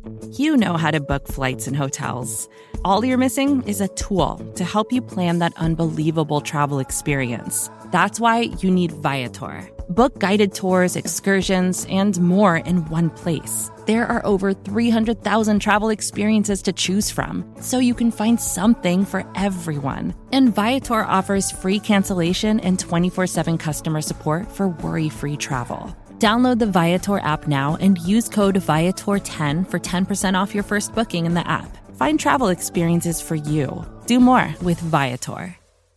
You know how to book flights and hotels. All you're missing is a tool to help you plan that unbelievable travel experience. That's why you need Viator. Book guided tours, excursions, and more in one place. There are over 300,000 travel experiences to choose from, so you can find something for everyone. And Viator offers free cancellation and 24/7 customer support for worry-free travel. Download the Viator app now and use code Viator10 for 10% off your first booking in the app. Find travel experiences for you. Do more with Viator.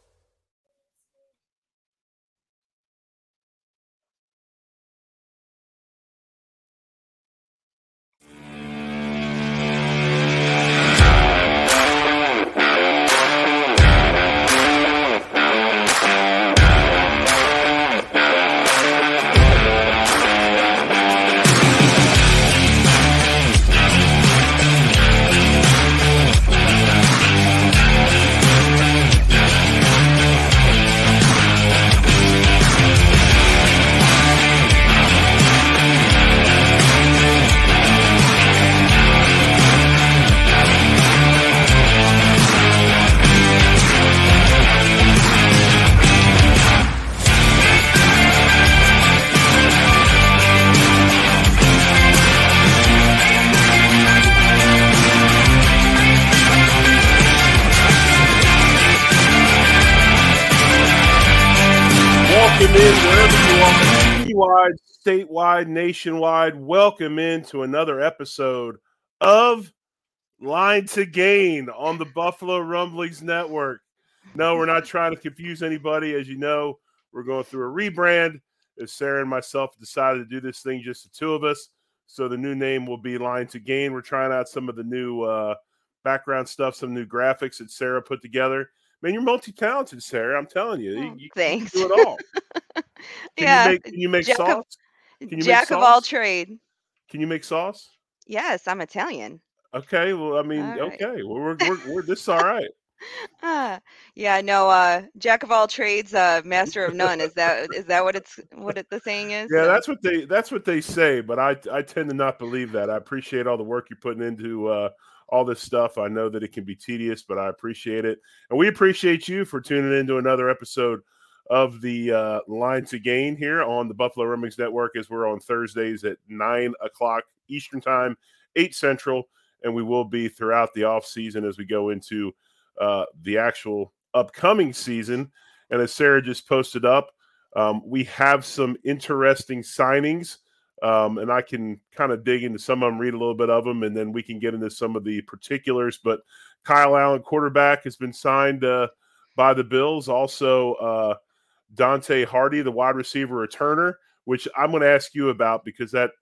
Welcome in wherever you are, citywide, statewide, nationwide. Welcome into another episode of Line to Gain on the Buffalo Rumblings Network. No, we're not trying to confuse anybody. As you know, we're going through a rebrand. As Sarah and myself decided to do this thing, just the two of us. So the new name will be Line to Gain. We're trying out some of the new background stuff, some new graphics that Sarah put together. Man, you're multi-talented, Sarah. I'm telling you, Oh, you thanks. can do it all. Yeah, Can you make jack of sauce? Can you make jack of all sauce? trade. Can you make sauce? Yes, I'm Italian. Okay, well, I mean, All right. okay, well, we're this is all right. Yeah, no, jack of all trades, master of none. Is that the saying is? Yeah, So, that's what they say, but I tend to not believe that. I appreciate all the work you're putting into all this stuff. I know that it can be tedious, but I appreciate it, and we appreciate you for tuning into another episode of the Line to Gain here on the Buffalo Rumblings Network. As we're on Thursdays at 9 o'clock Eastern Time, 8 Central, and we will be throughout the off season as we go into the actual upcoming season. And as Sarah just posted up, we have some interesting signings, and I can kind of dig into some of them, read a little bit of them, and then we can get into some of the particulars. But Kyle Allen, quarterback, has been signed by the Bills. Also, Dante Hardy, the wide receiver returner, which I'm going to ask you about because that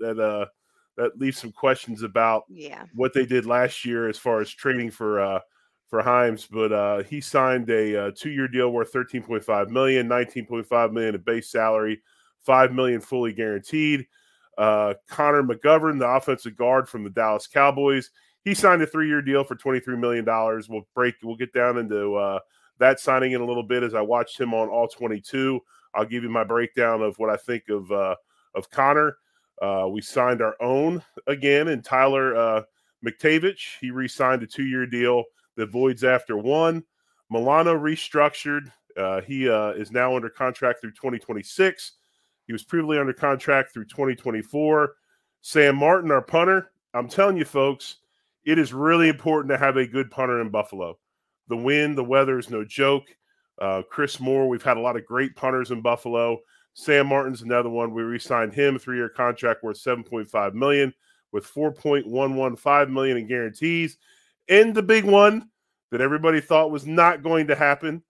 leaves some questions about yeah. what they did last year as far as trading for Himes. But he signed a 2-year deal worth $13.5 million, $19.5 million in base salary, $5 million fully guaranteed. Connor McGovern, the offensive guard from the Dallas Cowboys, he signed a 3-year deal for $23 million. We'll get down into that signing in a little bit as I watched him on All 22. I'll give you my breakdown of what I think of Connor. We signed our own again, and Tyler McTavich. He re-signed a 2-year deal that voids after 1. Milano restructured. He is now under contract through 2026. He was previously under contract through 2024. Sam Martin, our punter. I'm telling you, folks, it is really important to have a good punter in Buffalo. The wind, the weather is no joke. Chris Moore, we've had a lot of great punters in Buffalo. Sam Martin's another one. We re-signed him, a 3-year contract worth $7.5 million with $4.115 million in guarantees. And the big one that everybody thought was not going to happen,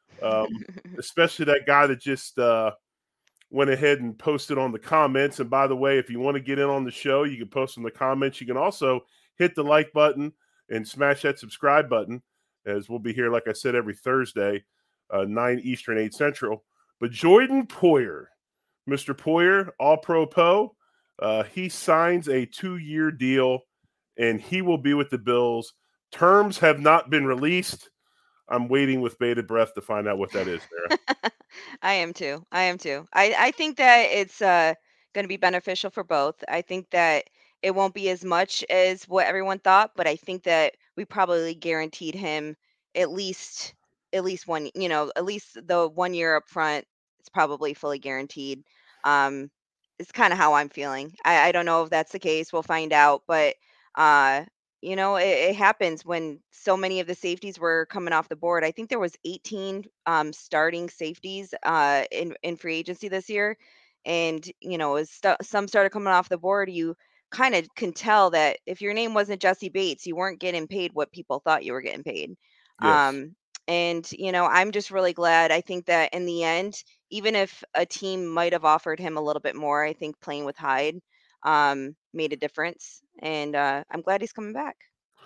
especially that guy that just went ahead and posted on the comments. And by the way, if you want to get in on the show, you can post in the comments. You can also hit the like button and smash that subscribe button, as we'll be here, like I said, every Thursday, 9 Eastern, 8 Central. But Jordan Poyer, Mr. Poyer, All-Pro Poe, he signs a 2-year deal, and he will be with the Bills. Terms have not been released. I'm waiting with bated breath to find out what that is, Sarah. I am too. I think that it's going to be beneficial for both. I think that it won't be as much as what everyone thought, but I think that we probably guaranteed him at least one, at least the 1 year up front. It's probably fully guaranteed. Um, it's kind of how I'm feeling. I don't know if that's the case. We'll find out, but uh, it happens when so many of the safeties were coming off the board. I think there was 18 starting safeties in free agency this year, and as some started coming off the board, you kind of can tell that if your name wasn't Jesse Bates, you weren't getting paid what people thought you were getting paid. Yes. And I'm just really glad. I think that in the end, even if a team might have offered him a little bit more, I think playing with Hyde made a difference, and I'm glad he's coming back.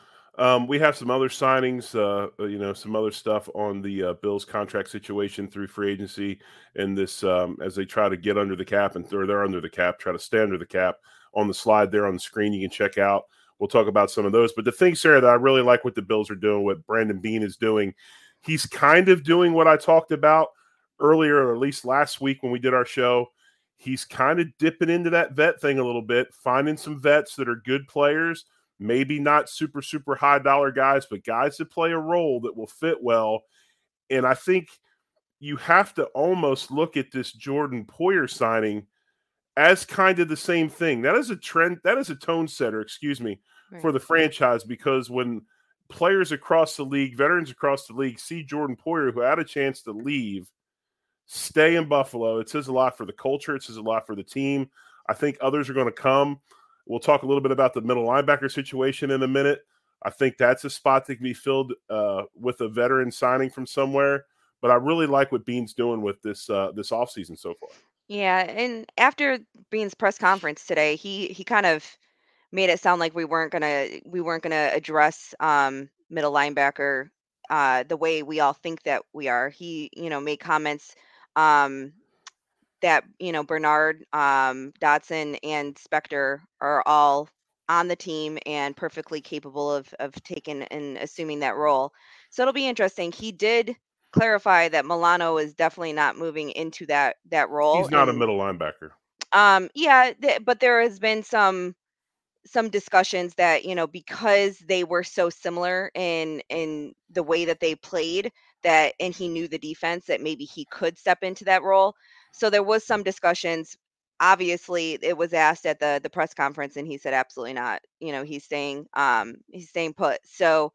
We have some other signings, some other stuff on the Bills contract situation through free agency, and this as they try to get under the cap or they're under the cap, try to stay under the cap. On the slide there on the screen, you can check out. We'll talk about some of those. But the thing, Sarah, that I really like what the Bills are doing, what Brandon Beane is doing, he's kind of doing what I talked about earlier, or at least last week when we did our show. He's kind of dipping into that vet thing a little bit, finding some vets that are good players, maybe not super, super high dollar guys, but guys that play a role that will fit well. And I think you have to almost look at this Jordan Poyer signing as kind of the same thing. That is a trend, that is a tone setter, for Right. the franchise, because when players across the league, veterans across the league, see Jordan Poyer, who had a chance to leave, stay in Buffalo, it says a lot for the culture. It says a lot for the team. I think others are going to come. We'll talk a little bit about the middle linebacker situation in a minute. I think that's a spot that can be filled with a veteran signing from somewhere. But I really like what Beane's doing with this offseason so far. Yeah, and after Bean's press conference today, he kind of made it sound like we weren't gonna address middle linebacker the way we all think that we are. He made comments um that Bernard, Dotson, and Spector are all on the team and perfectly capable of taking and assuming that role. So it'll be interesting. He did clarify that Milano is definitely not moving into that role, He's not a and middle linebacker. yeah, but there has been some discussions that because they were so similar in the way that they played, that and he knew the defense, that maybe he could step into that role. So there was some discussions. Obviously it was asked at the press conference, and he said absolutely not. He's staying put. So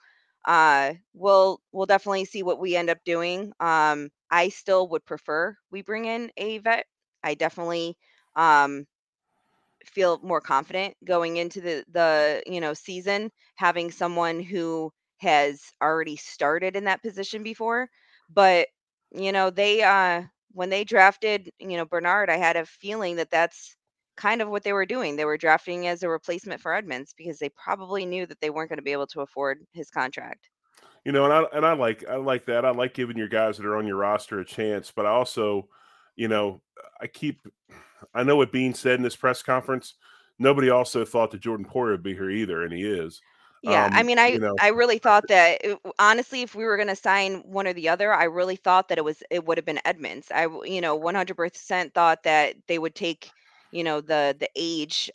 we'll definitely see what we end up doing. I still would prefer we bring in a vet. I definitely um feel more confident going into the season, having someone who has already started in that position before. But they when they drafted Bernard, I had a feeling that that's kind of what they were doing. They were drafting as a replacement for Edmonds, because they probably knew that they weren't going to be able to afford his contract. And I like that. I like giving your guys that are on your roster a chance, but I also, you know, I keep I know what Bean said in this press conference. Nobody also thought that Jordan Poyer would be here either, and he is. Yeah, I mean, I You know, I really thought that honestly, if we were going to sign one or the other, I really thought that it would have been Edmonds. 100% thought that they would take the age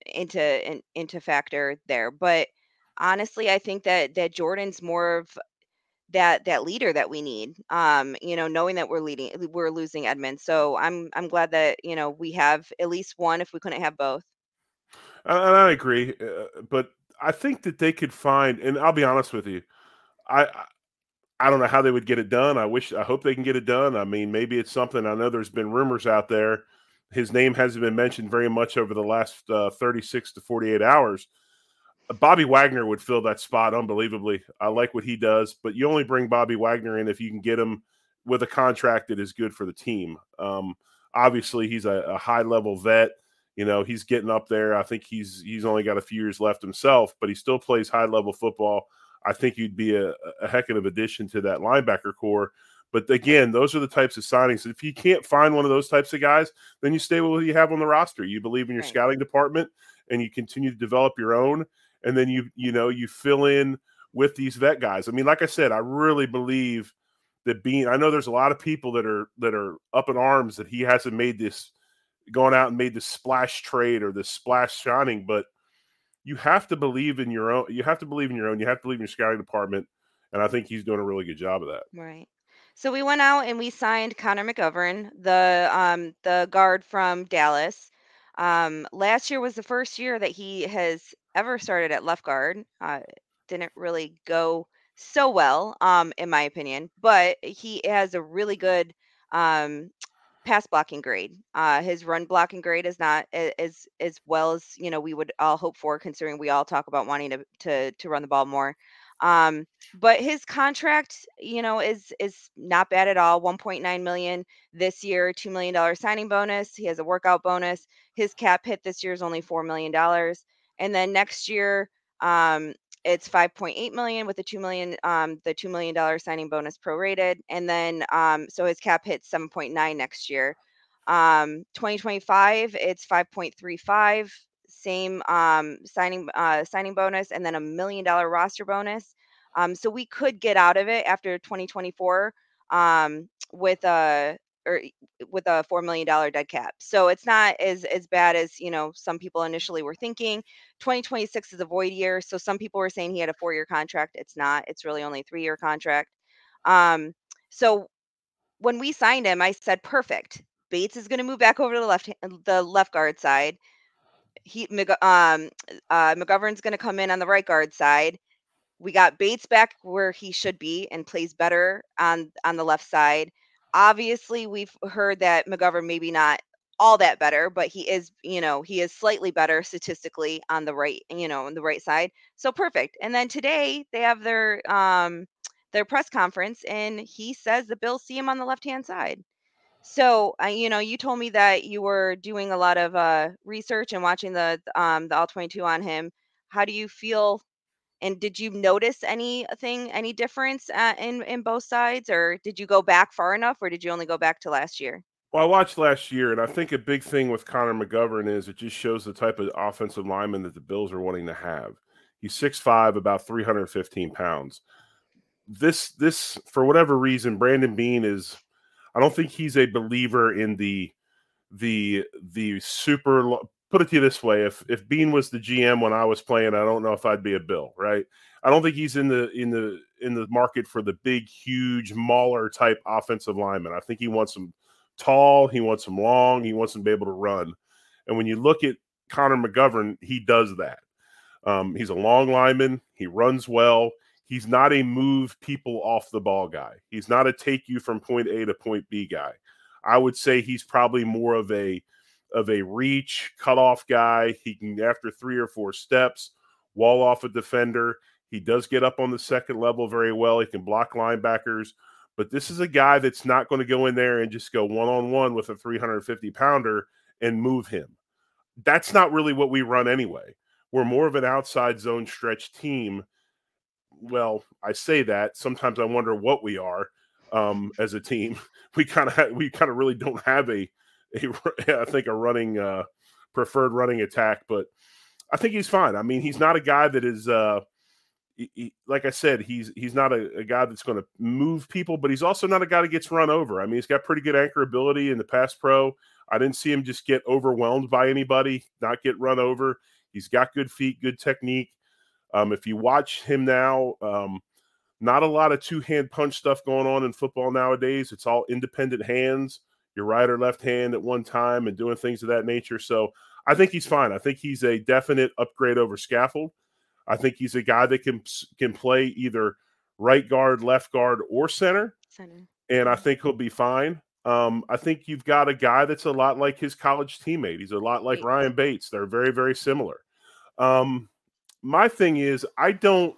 into factor there. But honestly, I think that Jordan's more of that leader that we need. Knowing that we're losing Edmonds, so I'm glad that we have at least one if we couldn't have both. and I agree, but I think that they could find. And I'll be honest with you, I I don't know how they would get it done. I hope they can get it done. I mean, maybe it's something. I know there's been rumors out there. His name hasn't been mentioned very much over the last 36 to 48 hours. Bobby Wagner would fill that spot unbelievably. I like what he does, but you only bring Bobby Wagner in if you can get him with a contract that is good for the team. Obviously, he's a high level vet. He's getting up there. I think he's only got a few years left himself, but he still plays high level football. I think he'd be a heck of an addition to that linebacker core. But again, those are the types of signings. If you can't find one of those types of guys, then you stay with what you have on the roster. You believe in your Right. scouting department, and you continue to develop your own, and then you fill in with these vet guys. I mean, like I said, I really believe that Bean. I know there's a lot of people that are up in arms that he hasn't made this, gone out and made this splash trade or this splash signing, but you have to believe in your own. You have to believe in your own. You have to believe in your scouting department, and I think he's doing a really good job of that. Right. So we went out and we signed Connor McGovern, the guard from Dallas. Last year was the first year that he has ever started at left guard. Didn't really go so well, in my opinion, but he has a really good um, pass blocking grade. His run blocking grade is not as well as we would all hope for, considering we all talk about wanting to run the ball more. Um, but his contract, is not bad at all. 1.9 million this year, $2 million signing bonus. He has a workout bonus. His cap hit this year is only $4 million, and then next year, um, it's 5.8 million with the 2 million, the $2 million signing bonus prorated, and then so his cap hits 7.9 next year. 2025, it's 5.35, same signing bonus, and then $1 million roster bonus. So we could get out of it after 2024 with a $4 million dead cap. So it's not as bad as some people initially were thinking. 2026 is a void year, so some people were saying he had a 4-year contract. It's not. It's really only a 3-year contract. So when we signed him, I said, perfect. Bates is going to move back over to the left guard side. McGovern's going to come in on the right guard side. We got Bates back where he should be and plays better on the left side. Obviously, we've heard that McGovern maybe not all that better, but he is slightly better statistically on the right, on the right side. So perfect. And then today they have their press conference, and he says the Bills see him on the left-hand side. So, you told me that you were doing a lot of research and watching the All 22 on him. How do you feel? And did you notice any difference in both sides, or did you go back far enough, or did you only go back to last year? Well, I watched last year, and I think a big thing with Connor McGovern is it just shows the type of offensive lineman that the Bills are wanting to have. He's 6'5", about 315 pounds. This for whatever reason, Brandon Beane is. I don't think he's a believer in the super. Put it to you this way: if Beane was the GM when I was playing, I don't know if I'd be a Bill, right? I don't think he's in the market for the big, huge Mauler type offensive lineman. I think he wants them tall, he wants them long, he wants them to be able to run. And when you look at Connor McGovern, he does that. He's a long lineman. He runs well. He's not a move people off the ball guy. He's not a take you from point A to point B guy. I would say he's probably more of a reach cutoff guy. He can, after 3 or 4 steps, wall off a defender. He does get up on the second level very well. He can block linebackers. But this is a guy that's not going to go in there and just go one-on-one with a 350-pounder and move him. That's not really what we run anyway. We're more of an outside zone stretch team. Well, I say that. Sometimes I wonder what we are as a team. We kind of really don't have I think a running preferred running attack, but I think he's fine. I mean, he's not a guy that is like I said, he's not a guy that's going to move people, but he's also not a guy that gets run over. I mean, he's got pretty good anchor ability in the pass pro. I didn't see him just get overwhelmed by anybody, not get run over. He's got good feet, good technique. If you watch him now, not a lot of two-hand punch stuff going on in football nowadays. It's all independent hands, your right or left hand at one time, and doing things of that nature. So I think he's fine. I think he's a definite upgrade over Scaffold. I think he's a guy that can play either right guard, left guard, or center. And I think he'll be fine. I think you've got a guy that's a lot like his college teammate. He's a lot like Ryan Bates. They're very, very similar. My thing is, I don't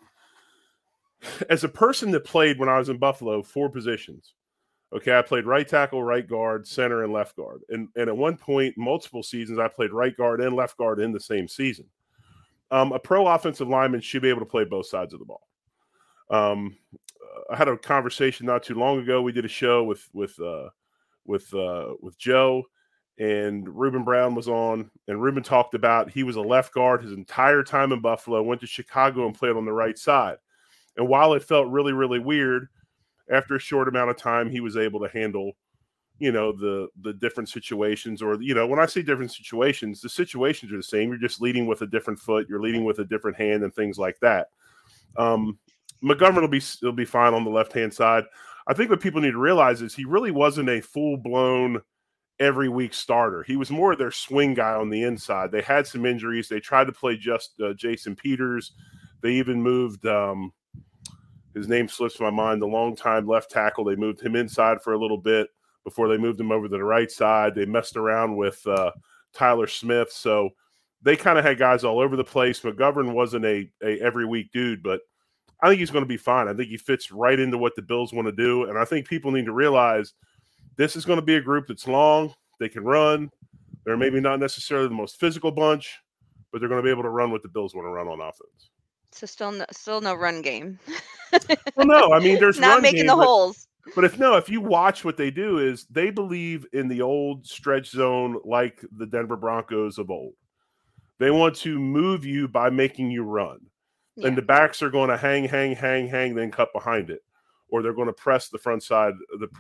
– as a person that played when I was in Buffalo 4 positions, okay, I played right tackle, right guard, center, and left guard. And at one point, multiple seasons, I played right guard and left guard in the same season. A pro offensive lineman should be able to play both sides of the ball. I had a conversation not too long ago. We did a show with Joe, and Ruben Brown was on, and Ruben talked about he was a left guard his entire time in Buffalo, went to Chicago and played on the right side. And while it felt really, really weird, after a short amount of time, he was able to handle, the different situations, or, when I say different situations, the situations are the same. You're just leading with a different foot. You're leading with a different hand and things like that. McGovern will be fine on the left-hand side. I think what people need to realize is he really wasn't a full-blown every week starter. He was more of their swing guy on the inside. They had some injuries. They tried to play just Jason Peters. They even moved his name slips my mind, the longtime left tackle. They moved him inside for a little bit before they moved him over to the right side. They messed around with Tyler Smith. So they kind of had guys all over the place. McGovern wasn't a every week dude, but I think he's going to be fine. I think he fits right into what the Bills want to do. And I think people need to realize this is going to be a group that's long. They can run. They're maybe not necessarily the most physical bunch, but they're going to be able to run what the Bills want to run on offense. So still no run game. Well, no, I mean, there's not run making game, the holes. But if you watch what they do, is they believe in the old stretch zone like the Denver Broncos of old. They want to move you by making you run. Yeah. And the backs are going to hang, then cut behind it. Or they're going to press the front side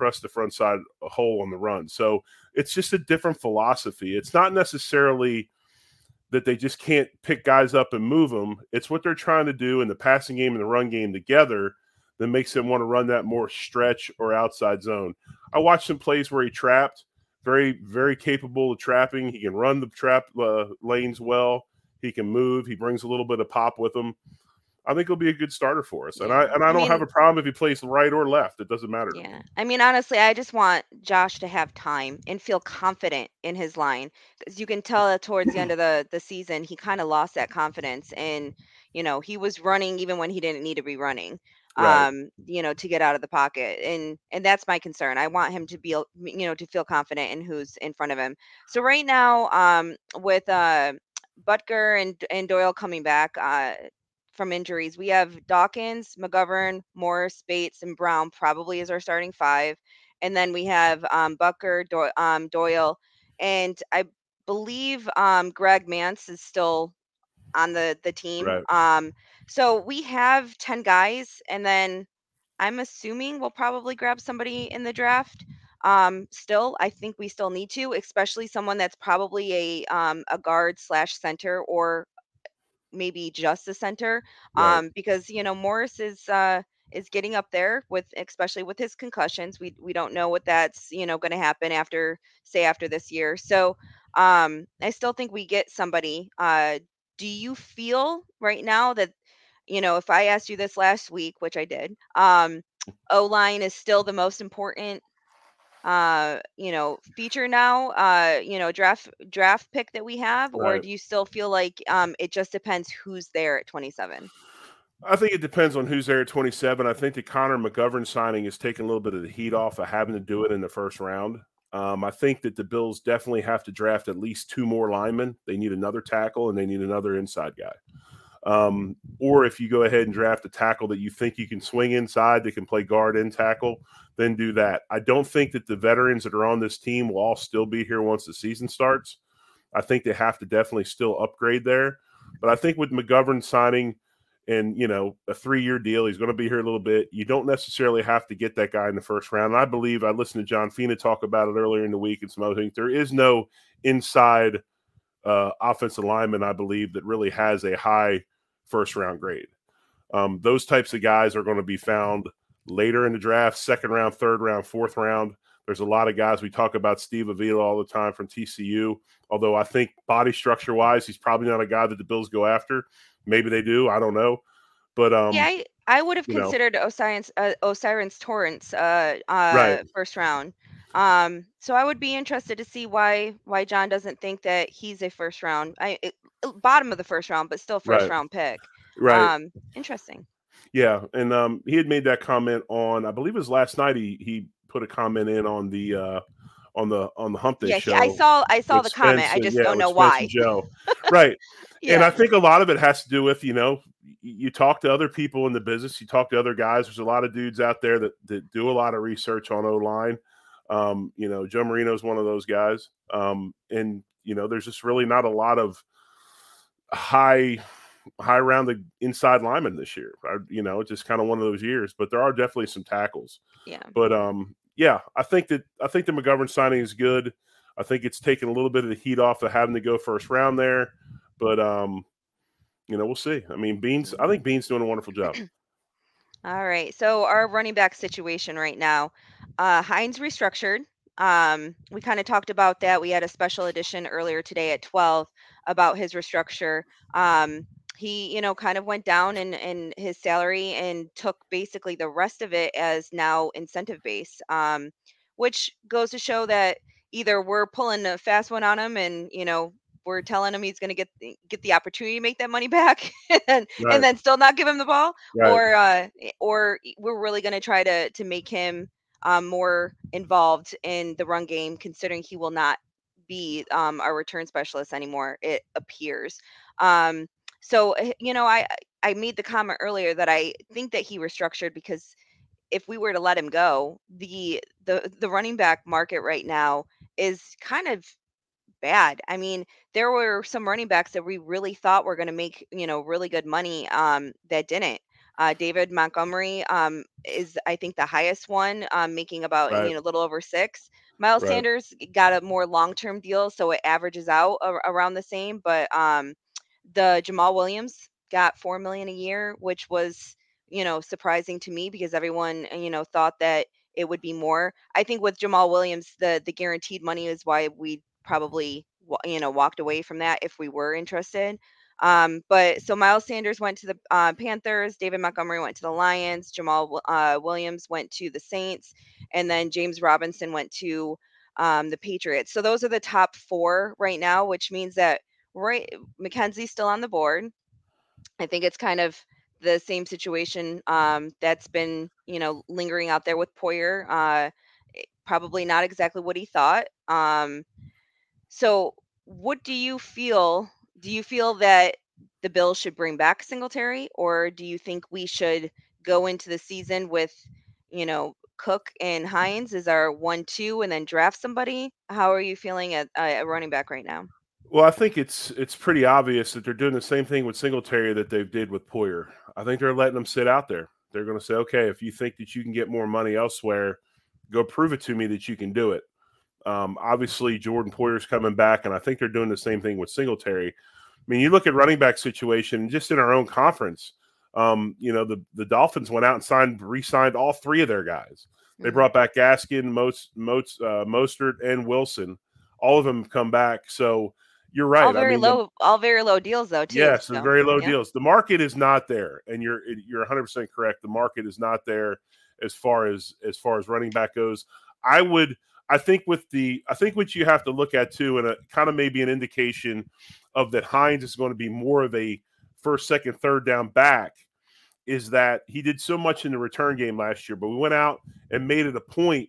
a hole on the run. So it's just a different philosophy. It's not necessarily that they just can't pick guys up and move them. It's what they're trying to do in the passing game and the run game together that makes them want to run that more stretch or outside zone. I watched some plays where he trapped, very, very capable of trapping. He can run the trap lanes well. He can move. He brings a little bit of pop with him. I think he'll be a good starter for us. And I don't have a problem if he plays right or left. It doesn't matter. Yeah. I mean, honestly, I just want Josh to have time and feel confident in his line. Because you can tell that towards the end of the season, he kind of lost that confidence. And, he was running even when he didn't need to be running, right. To get out of the pocket. And that's my concern. I want him to be, to feel confident in who's in front of him. So right now, with Butker and Doyle coming back, from injuries, we have Dawkins, McGovern, Morris, Bates, and Brown probably as our starting five. And then we have Butker, Doyle, and I believe Greg Mance is still on the team. Right. So we have 10 guys, and then I'm assuming we'll probably grab somebody in the draft. Still, I think we still need to, especially someone that's probably a guard / center, or maybe just a center, Right. because Morris is getting up there especially with his concussions. We don't know what that's going to happen after this year. So I still think we get somebody. Do you feel right now that if I asked you this last week, which I did, O-line is still the most important feature now, draft pick that we have, or Right. do you still feel like it just depends who's there at 27? I think it depends on who's there at 27. I think the Connor McGovern signing is taking a little bit of the heat off of having to do it in the first round. I think that the Bills definitely have to draft at least 2 more linemen. They need another tackle and they need another inside guy. Or if you go ahead and draft a tackle that you think you can swing inside, that can play guard and tackle, then do that. I don't think that the veterans that are on this team will all still be here once the season starts. I think they have to definitely still upgrade there. But I think with McGovern signing and, a 3-year deal, he's going to be here a little bit. You don't necessarily have to get that guy in the first round. And I believe I listened to John Fina talk about it earlier in the week and some other things. There is no inside offensive lineman, I believe, that really has a high first-round grade. Those types of guys are going to be found later in the draft, second round, third round, fourth round. There's a lot of guys. We talk about Steve Avila all the time from TCU, although I think body structure-wise, he's probably not a guy that the Bills go after. Maybe they do. I don't know. But yeah, I would have considered O'Cyrus Torrence right. first round. So I would be interested to see why John doesn't think that he's a first round, bottom of the first round, but still first round pick. Right. Interesting. Yeah, and he had made that comment on, I believe it was last night. He put a comment in on the Hump Day show. I saw the comment. I just don't know why. Joe. Right. Yeah. And I think a lot of it has to do with, you talk to other people in the business, you talk to other guys. There's a lot of dudes out there that do a lot of research on O-line. Joe Marino is one of those guys. And there's just really not a lot of high-rounded inside linemen this year. It's just kind of one of those years. But there are definitely some tackles. Yeah. But yeah, I think the McGovern signing is good. I think it's taken a little bit of the heat off of having to go first round there, but we'll see. I mean, I think Bean's doing a wonderful job. All right. So our running back situation right now, Hines restructured. We kind of talked about that. We had a special edition earlier today at 12 about his restructure. He, kind of went down in his salary and took basically the rest of it as now incentive base, which goes to show that either we're pulling a fast one on him and, we're telling him he's going to get the opportunity to make that money back and, Right. then still not give him the ball, Right. or we're really going to try to make him more involved in the run game, considering he will not be our return specialist anymore, it appears. So I made the comment earlier that I think that he restructured because if we were to let him go, the running back market right now is kind of bad. I mean, there were some running backs that we really thought were going to make, really good money that didn't. David Montgomery is, I think, the highest one, making about, Right. a little over 6. Miles Right. Sanders got a more long-term deal, so it averages out around the same. But the Jamal Williams got 4 million a year, which was, surprising to me because everyone, thought that it would be more. I think with Jamal Williams, the guaranteed money is why we probably walked away from that if we were interested. But so Miles Sanders went to the Panthers, David Montgomery went to the Lions, Jamal Williams went to the Saints, and then James Robinson went to the Patriots. So those are the top 4 right now, which means that McKenzie's still on the board. I think it's kind of the same situation that's been lingering out there with Poyer. Probably not exactly what he thought. So, what do you feel? Do you feel that the Bills should bring back Singletary, or do you think we should go into the season with, Cook and Hines as our 1-2, and then draft somebody? How are you feeling at running back right now? Well, I think it's pretty obvious that they're doing the same thing with Singletary that they did with Poyer. I think they're letting them sit out there. They're going to say, okay, if you think that you can get more money elsewhere, go prove it to me that you can do it. Obviously, Jordan Poyer's coming back, and I think they're doing the same thing with Singletary. I mean, you look at running back situation just in our own conference. The Dolphins went out and re-signed all 3 of their guys. They brought back Gaskin, Mostert, and Wilson. All of them have come back. So you're right. All very low deals though too. Yes, So, very low deals. The market is not there, and you're 100% correct. The market is not there as far as running back goes. I think what you have to look at too, and a kind of maybe an indication of that Hines is going to be more of a first, second, third down back, is that he did so much in the return game last year, but we went out and made it a point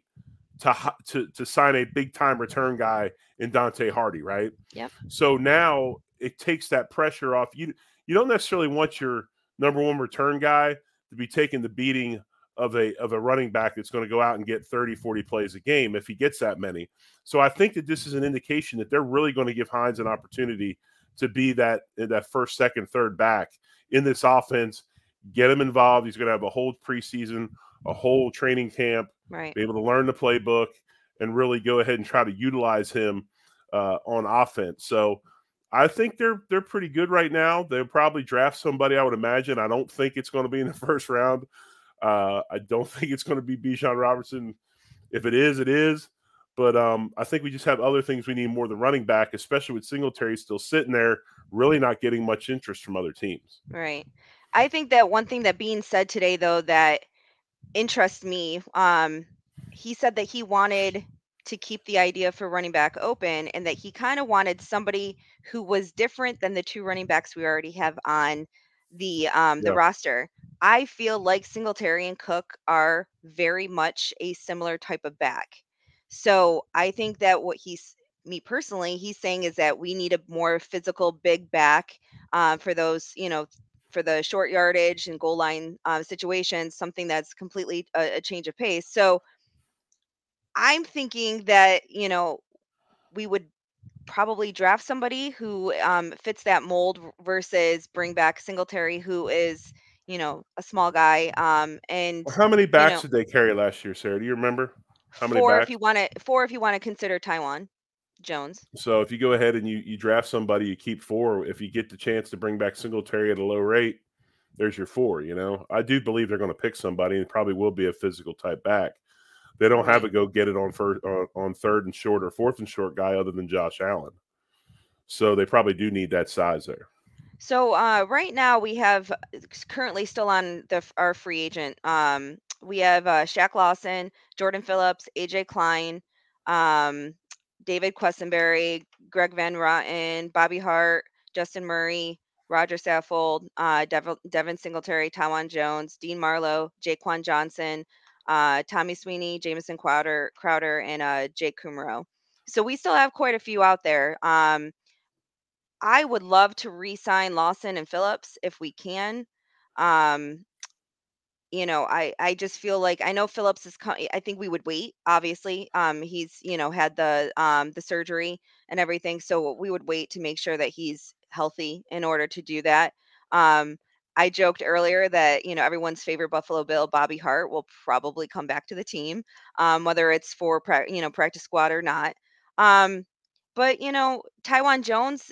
to sign a big time return guy in Dante Hardy, right? Yep. So now it takes that pressure off. You don't necessarily want your number 1 return guy to be taking the beating of a running back that's going to go out and get 30, 40 plays a game if he gets that many. So I think that this is an indication that they're really going to give Hines an opportunity to be that first, second, third back in this offense, get him involved. He's going to have a whole preseason, a whole training camp, right, be able to learn the playbook and really go ahead and try to utilize him on offense. So I think they're pretty good right now. They'll probably draft somebody, I would imagine. I don't think it's going to be in the first round. I don't think it's going to be Bijan Robertson. If it is, it is. But I think we just have other things we need more than running back, especially with Singletary still sitting there, really not getting much interest from other teams. Right. I think that one thing that Bean said today, though, that interests me, he said that he wanted to keep the idea for running back open and that he kind of wanted somebody who was different than the 2 running backs we already have on the roster. I feel like Singletary and Cook are very much a similar type of back. So I think that me personally, he's saying is that we need a more physical big back for those, for the short yardage and goal line situations, something that's completely a change of pace. So I'm thinking that, we would probably draft somebody who fits that mold versus bring back Singletary, who is, a small guy. And, How many backs did they carry last year, Sarah? Do you remember? How many Four if backs? you want to. Four if you want to consider Taiwan Jones. So if you go ahead and you draft somebody, you keep four. If you get the chance to bring back Singletary at a low rate, there's your four. I do believe they're going to pick somebody, and it probably will be a physical type back. They don't have Right. a go get it on third and short or fourth and short guy other than Josh Allen. So they probably do need that size there. So right now we have currently still on our free agent. We have Shaq Lawson, Jordan Phillips, AJ Klein, um, David Quessenberry, Greg Van Rotten, Bobby Hart, Justin Murray, Roger Saffold, Devin Singletary, Tawan Jones, Dean Marlowe, Jaquan Johnson, Tommy Sweeney, Jamison Crowder, and Jake Kumaro. So we still have quite a few out there. I would love to re-sign Lawson and Phillips if we can. Um, I just feel like I know Phillips is I think we would wait, obviously. He's, had the surgery and everything, so we would wait to make sure that he's healthy in order to do that. Um, I joked earlier that, everyone's favorite Buffalo Bill, Bobby Hart, will probably come back to the team, whether it's for practice squad or not. Um, but Taiwan Jones,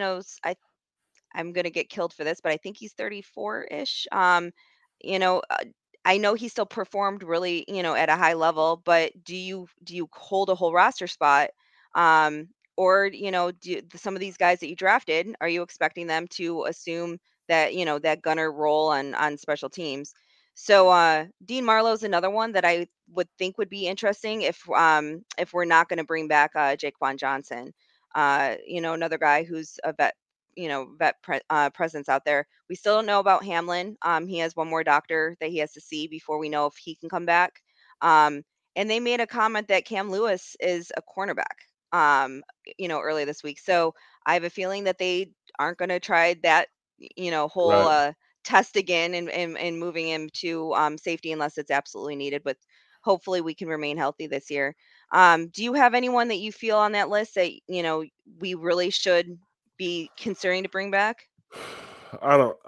I'm gonna get killed for this, but I think he's 34-ish. You know, uh, I know he still performed really, at a high level, but do you hold a whole roster spot? Um, or some of these guys that you drafted, are you expecting them to assume that that gunner role on special teams? So Dean Marlowe's another one that I would think would be interesting if we're not going to bring back Jaquan Johnson. Another guy who's a presence out there. We still don't know about Hamlin. He has one more doctor that he has to see before we know if he can come back. Um, and they made a comment that Cam Lewis is a cornerback, earlier this week. So I have a feeling that they aren't going to try that, whole Right. test again and moving him to safety unless it's absolutely needed. But hopefully we can remain healthy this year. Do you have anyone that you feel on that list that, we really should be considering to bring back? I don't.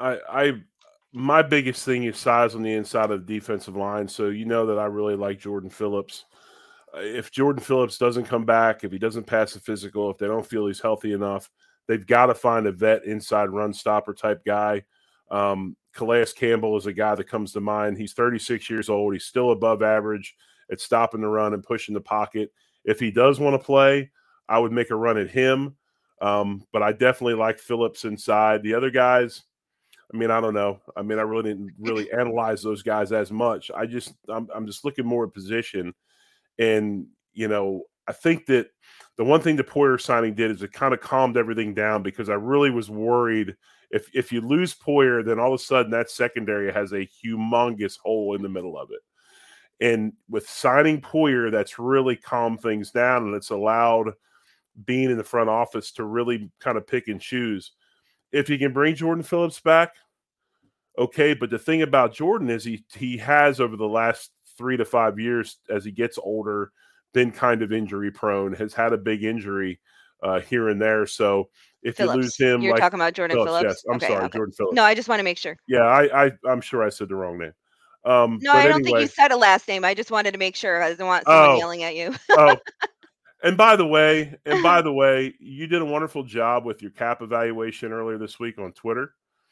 My biggest thing is size on the inside of the defensive line. So that I really like Jordan Phillips. If Jordan Phillips doesn't come back, if he doesn't pass the physical, if they don't feel he's healthy enough, they've got to find a vet inside run stopper type guy. Calais Campbell is a guy that comes to mind. He's 36 years old. He's still above average at stopping the run and pushing the pocket. If he does want to play, I would make a run at him. But I definitely like Phillips inside. The other guys, I don't know. I really didn't really analyze those guys as much. I'm just looking more at position. And, I think that the one thing the Poyer signing did is it kind of calmed everything down because I really was worried if you lose Poyer, then all of a sudden that secondary has a humongous hole in the middle of it. And with signing Poyer, that's really calmed things down and it's allowed being in the front office to really kind of pick and choose. If you can bring Jordan Phillips back, okay. But the thing about Jordan is he has over the last 3 to 5 years as he gets older been kind of injury prone, has had a big injury here and there. So if you lose Phillips. him, You're like talking about Jordan Phillips, Phillips? yes, I'm Okay, sorry, okay. Jordan No, Phillips. I just want to make sure. Yeah, I'm sure I said the wrong name. No, But I don't think you anyway, said a last name. I just wanted to make sure. I didn't want someone oh, yelling at you. oh, and by the way, you did a wonderful job with your cap evaluation earlier this week on Twitter.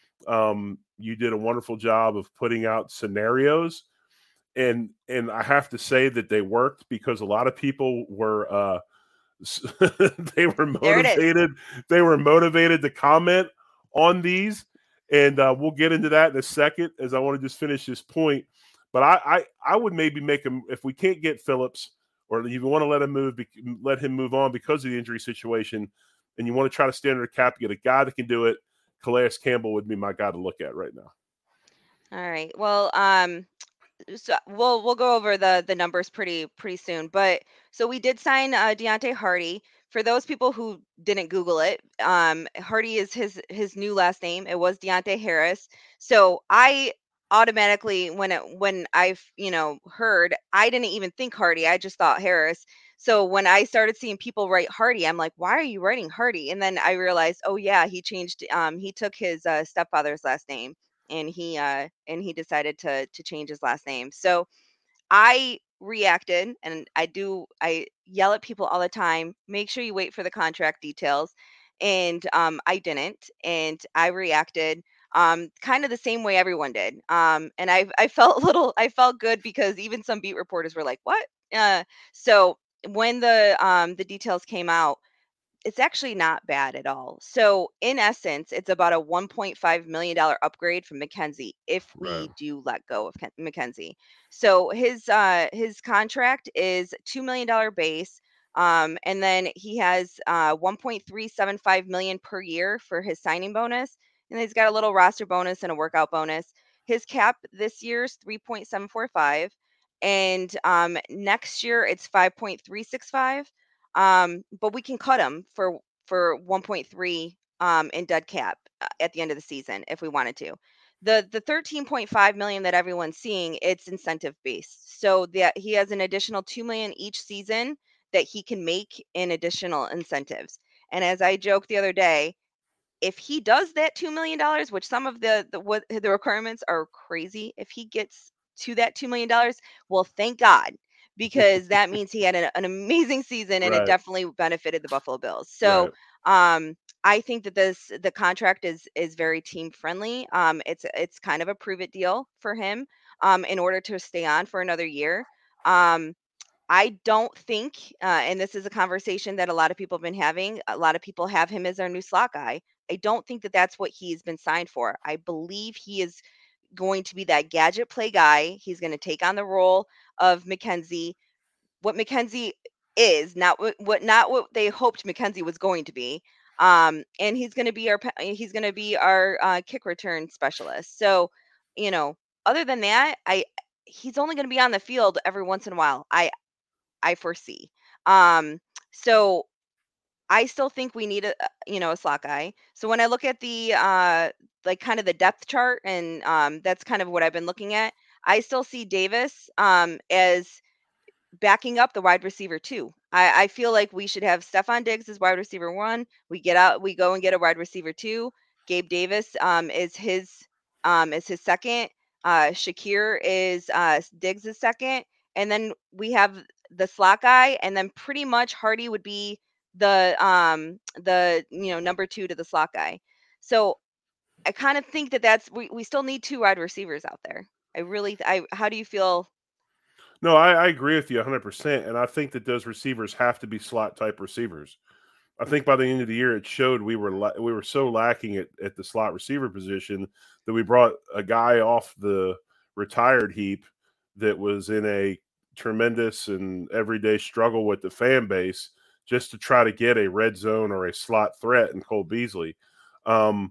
You did a wonderful job of putting out scenarios, and I have to say that they worked because a lot of people were they were There it is. motivated. They were motivated to comment on these, and we'll get into that in a second. As I want to just finish this point, but I would maybe make him if we can't get Phillips, or if you want to let him move on because of the injury situation, and you want to try to stand under cap, get a guy that can do it. Calais Campbell would be my guy to look at right now. All right. Well, so we'll go over the numbers pretty soon. But so we did sign Deontay Hardy. For those people who didn't Google it, Hardy is his new last name. It was Deontay Harris. So I automatically when I've heard, I didn't even think Hardy. I just thought Harris. So when I started seeing people write Hardy, I'm like, why are you writing Hardy? And then I realized, oh yeah, he changed. He took his stepfather's last name and he decided to change his last name. So I reacted, and I yell at people all the time, make sure you wait for the contract details. And I didn't, and I reacted kind of the same way everyone did. And I felt I felt good because even some beat reporters were like, "What?" So when the details came out, it's actually not bad at all. So in essence, it's about a $1.5 million upgrade from McKenzie if Right. we do let go of McKenzie. So his contract is $2 million base. And then he has 1.375 million per year for his signing bonus. And he's got a little roster bonus and a workout bonus. His cap this year is 3.745. And next year it's 5.365. But we can cut him for 1.3 in dead cap at the end of the season if we wanted to. The 13.5 million that everyone's seeing, it's incentive based. So that he has an additional 2 million each season that he can make in additional incentives. And as I joked the other day, if he does that $2 million, which some of the requirements are crazy, if he gets to that $2 million, well, thank God, because that means he had an amazing season and it Right. definitely benefited the Buffalo Bills. So, Right. I think that the contract is very team friendly. It's kind of a prove it deal for him, in order to stay on for another year. Um, I don't think, and this is a conversation that a lot of people have been having. A lot of people have him as their new slot guy. I don't think that that's what he's been signed for. I believe he is going to be that gadget play guy. He's going to take on the role of McKenzie, what McKenzie is, not what they hoped McKenzie was going to be. And he's going to be our kick return specialist. So, you know, other than that, he's only going to be on the field every once in a while. I foresee. Um, so I still think we need a slot guy. So when I look at the like kind of the depth chart, and that's kind of what I've been looking at, I still see Davis as backing up the wide receiver too. I feel like we should have Stephon Diggs as wide receiver one. We go and get a wide receiver two. Gabe Davis is his second. Shakir is Diggs' second, and then we have the slot guy, and then pretty much Hardy would be the number two to the slot guy. So I kind of think that's we still need two wide receivers out there. I how do you feel? No, I agree with you 100%. And I think that those receivers have to be slot type receivers. I think by the end of the year, it showed we were so lacking at the slot receiver position that we brought a guy off the retired heap that was in a tremendous and everyday struggle with the fan base just to try to get a red zone or a slot threat in Cole Beasley. Um,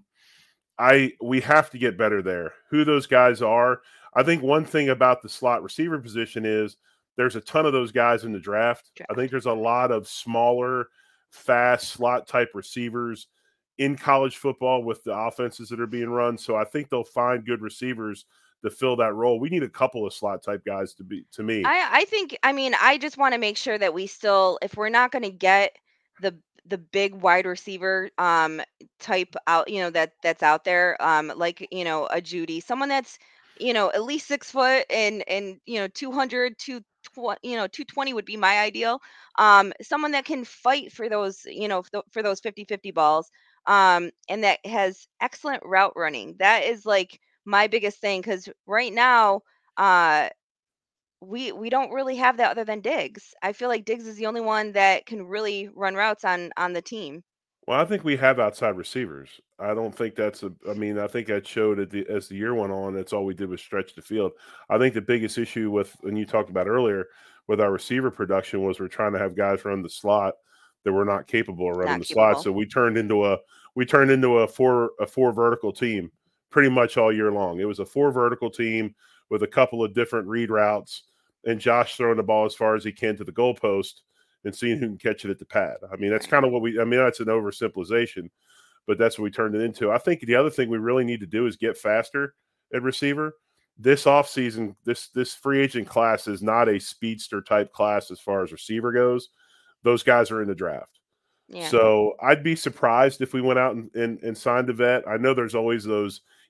we have to get better there. Who those guys are, I think one thing about the slot receiver position is there's a ton of those guys in the draft. I think there's a lot of smaller, fast slot type receivers in college football with the offenses that are being run. So I think they'll find good receivers to fill that role. We need a couple of slot type guys to me. I think, I mean, I just want to make sure that we still, if we're not going to get the big wide receiver type out, that's out there, like, a Judy, someone that's, at least 6 foot and 200 220 would be my ideal. Someone that can fight for those, for those 50-50 balls, and that has excellent route running. That is like my biggest thing, because right now, uh we don't really have that other than Diggs. I feel like Diggs is the only one that can really run routes on the team. Well, I think we have outside receivers. I don't think that's I mean, I think that showed as the year went on. That's all we did was stretch the field. I think the biggest issue with, and you talked about earlier, with our receiver production was we're trying to have guys run the slot that were not capable of running Not the slot. capable. So we turned into a four vertical team pretty much all year long. It was a four vertical team with a couple of different read routes, and Josh throwing the ball as far as he can to the goalpost and seeing who can catch it at the pad. I mean, that's Right. kind of that's an oversimplification, but that's what we turned it into. I think the other thing we really need to do is get faster at receiver. This offseason, this free agent class is not a speedster type class as far as receiver goes. Those guys are in the draft. Yeah. So I'd be surprised if we went out and signed a vet. I know there's always those,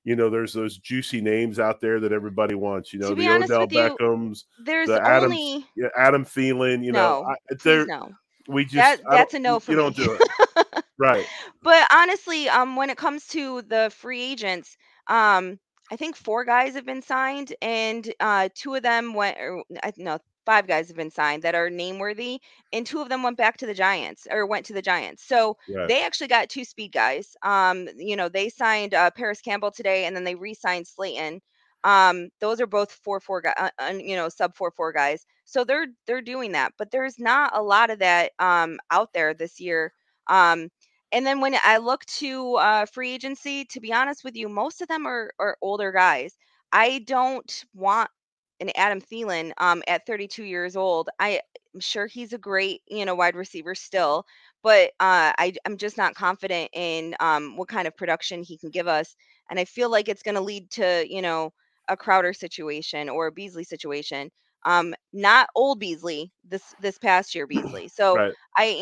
there's those juicy names out there that everybody wants. To be The honest Odell with you, Beckhams, there's the only Adam Thielen. no, please They're no. we just I don't That's a no for you me. don't do it right. But honestly, when it comes to the free agents, I think four guys have been signed, and two of them went, or no, five guys have been signed that are name worthy, and two of them went back to the Giants or went to the Giants. So Right. they actually got two speed guys. They signed Paris Campbell today, and then they re-signed Slayton. Those are both 4-4 guys, sub 4-4 guys. So they're doing that, but there's not a lot of that out there this year. And then when I look to free agency, to be honest with you, most of them are older guys. I don't want an Adam Thielen at 32 years old. I'm sure he's a great, wide receiver still, but I'm just not confident in what kind of production he can give us. And I feel like it's going to lead to, a Crowder situation or a Beasley situation. Not old Beasley, this past year Beasley. So Right.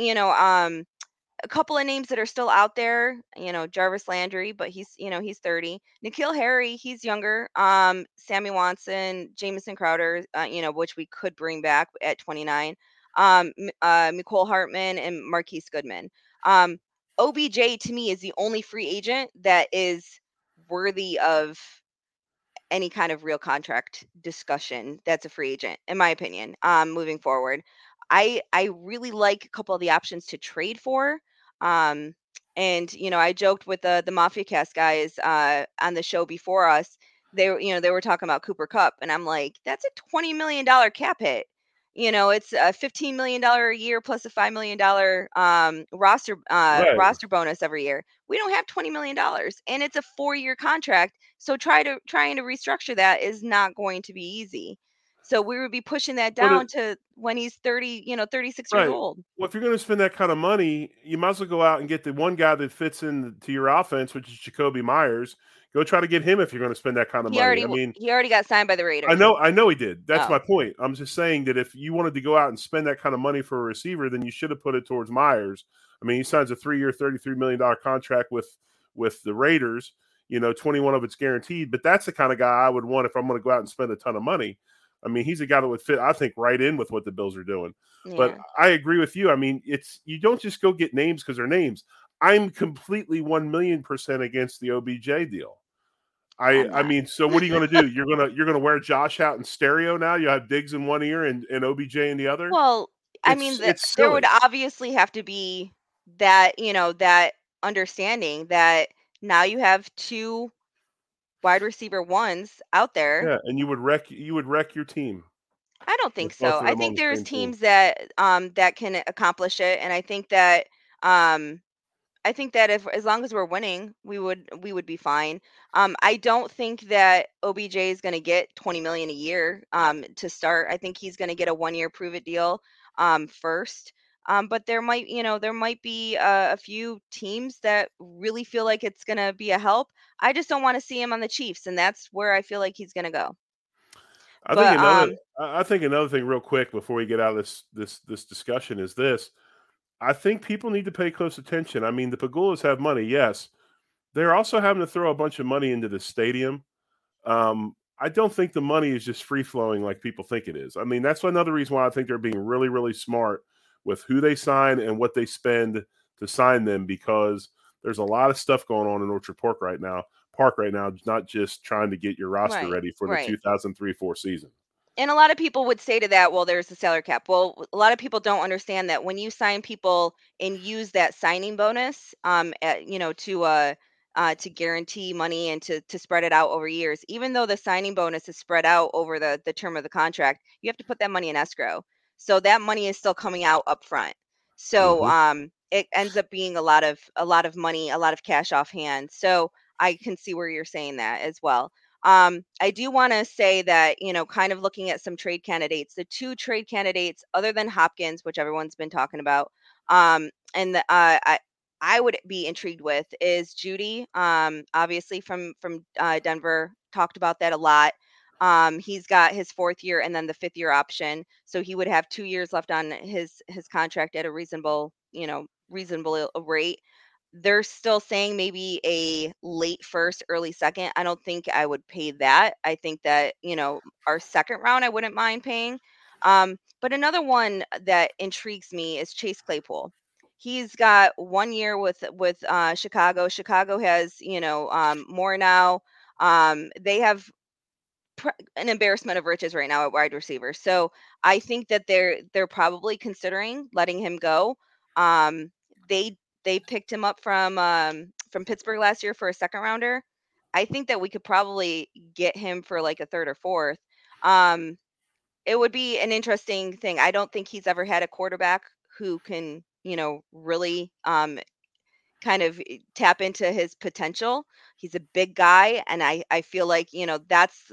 a couple of names that are still out there, Jarvis Landry, but he's 30. N'Keal Harry, he's younger. Sammy Watson, Jamison Crowder, which we could bring back at 29. Mecole Hartman and Marquise Goodman. OBJ to me is the only free agent that is worthy of any kind of real contract discussion that's a free agent, in my opinion, moving forward. I really like a couple of the options to trade for. Um, and I joked with the Mafia Cast guys on the show before us. They were talking about Cooper Cup, and I'm like, that's a $20 million cap hit. It's a $15 million a year plus a $5 million Right. roster bonus every year. We don't have $20 million, and it's a 4-year contract. So trying to restructure that is not going to be easy. So we would be pushing that But down to when he's 30, 36 years right. old. Well, if you're going to spend that kind of money, you might as well go out and get the one guy that fits into your offense, which is Jacoby Myers. Go try to get him if you're going to spend that kind of money. I mean, He already got signed by the Raiders. I know he did. That's Oh, my point. I'm just saying that if you wanted to go out and spend that kind of money for a receiver, then you should have put it towards Myers. I mean, he signs a 3-year, $33 million contract with the Raiders. 21 of it's guaranteed, but that's the kind of guy I would want if I'm going to go out and spend a ton of money. I mean, he's a guy that would fit, I think, right in with what the Bills are doing. But yeah. I agree with you. I mean, you don't just go get names because they're names. I'm completely 1,000,000% against the OBJ deal. I'm I not. mean, so what are you going to do? You're going to wear Josh out in stereo now? You have Diggs in one ear and OBJ in the other? Well, I mean, It's there would silly. obviously have to be that understanding that now you have two wide receiver ones out there. Yeah, and you would wreck your team I don't think with both so. of I them on think the there's same team. teams that can accomplish it, and um I think that if as long as we're winning, we would be fine. I don't think that OBJ is going to get 20 million a year to start. I think he's going to get a 1-year prove it deal first. But there might be a few teams that really feel like it's going to be a help. I just don't want to see him on the Chiefs, and that's where I feel like he's going to go. I think But another I think another thing real quick before we get out of this discussion is this. I think people need to pay close attention. I mean, the Pagulas have money, yes. They're also having to throw a bunch of money into the stadium. I don't think the money is just free flowing like people think it is. I mean, that's another reason why I think they're being really, really smart with who they sign and what they spend to sign them, because there's a lot of stuff going on in Orchard Park right now, not just trying to get your roster right, ready for the right. 2003-4 season. And a lot of people would say to that, well, there's the salary cap. Well, a lot of people don't understand that when you sign people and use that signing bonus, to guarantee money and to spread it out over years, even though the signing bonus is spread out over the term of the contract, you have to put that money in escrow. So that money is still coming out up front. So Hmm. it ends up being a lot of money, a lot of cash off hand. So I can see where you're saying that as well. I do want to say that, kind of looking at some trade candidates, the two trade candidates other than Hopkins, which everyone's been talking about, and I would be intrigued with is Judy. Obviously from Denver, talked about that a lot. He's got his 4th year and then the 5th year option, so he would have 2 years left on his contract at a reasonable rate. they're still saying maybe a late first, early second. I don't think I would pay that. I think that, our second round, I wouldn't mind paying. But another one that intrigues me is Chase Claypool. He's got 1 year with Chicago. Chicago has, more now. They have an embarrassment of riches right now at wide receiver. So I think that they're probably considering letting him go. Um, they picked him up from Pittsburgh last year for a second rounder. I think that we could probably get him for like a third or fourth. Um, it would be an interesting thing. I don't think he's ever had a quarterback who can, really kind of tap into his potential. He's a big guy, and I feel like, that's,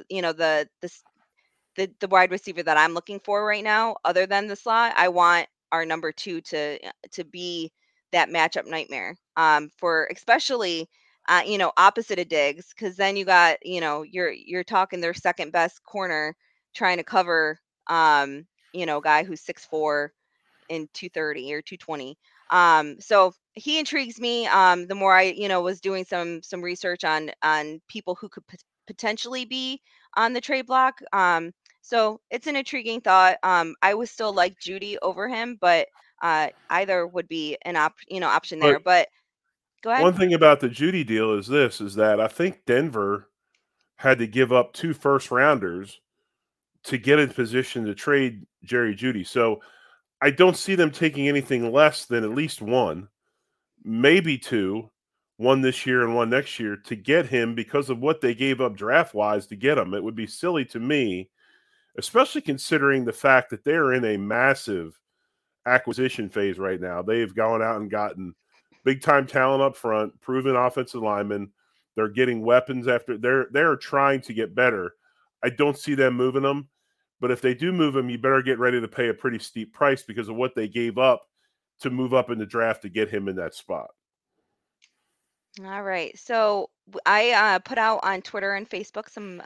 the wide receiver that I'm looking for right now, other than the slot. I want our number two to be that matchup nightmare. For especially opposite of Diggs, because then you got, you're talking their second best corner trying to cover guy who's 6'4" in 230 or 220. So he intrigues me. The more I, was doing some research on people who could potentially be on the trade block. So it's an intriguing thought. I would still like Judy over him, but either would be an option there. But But go ahead. one thing about the Judy deal is that I think Denver had to give up 2 first rounders to get in position to trade Jerry Judy. So I don't see them taking anything less than at least 1, maybe 2, 1 this year and 1 next year to get him because of what they gave up draft-wise to get him. It would be silly to me, especially considering the fact that they're in a massive acquisition phase right now. They've gone out and gotten big-time talent up front, proven offensive linemen. They're getting weapons after they're trying to get better. I don't see them moving them. But if they do move him, you better get ready to pay a pretty steep price because of what they gave up to move up in the draft to get him in that spot. All right. So I put out on Twitter and Facebook some,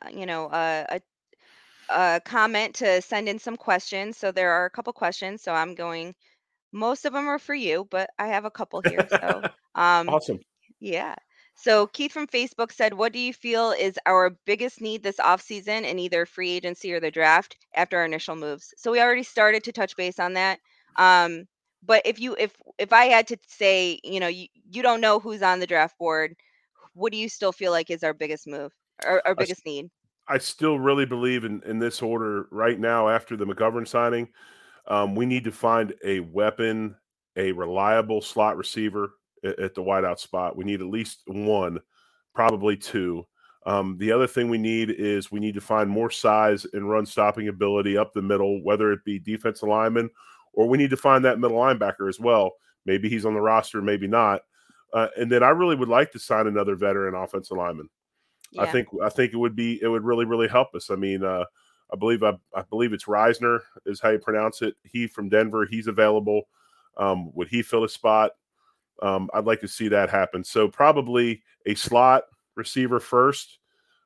a comment to send in some questions. So there are a couple questions. So I'm going. Most of them are for you, but I have a couple here. So, um, Awesome. yeah. So Keith from Facebook said, "What do you feel is our biggest need this offseason in either free agency or the draft after our initial moves?" So we already started to touch base on that. Um, but if I had to say, you don't know who's on the draft board, what do you still feel like is our biggest move or our I, biggest need? I still really believe in this order right now after the McGovern signing. We need to find a weapon, a reliable slot receiver at the wideout spot. We need at least 1, probably 2. The other thing we need to find more size and run stopping ability up the middle, whether it be defensive lineman or we need to find that middle linebacker as well. Maybe he's on the roster, maybe not. And then I really would like to sign another veteran offensive lineman. I Yeah. think it would really help us. I mean, I believe it's Reisner is how you pronounce it. He from Denver, he's available. Would he fill a spot? I'd like to see that happen. So probably a slot receiver first,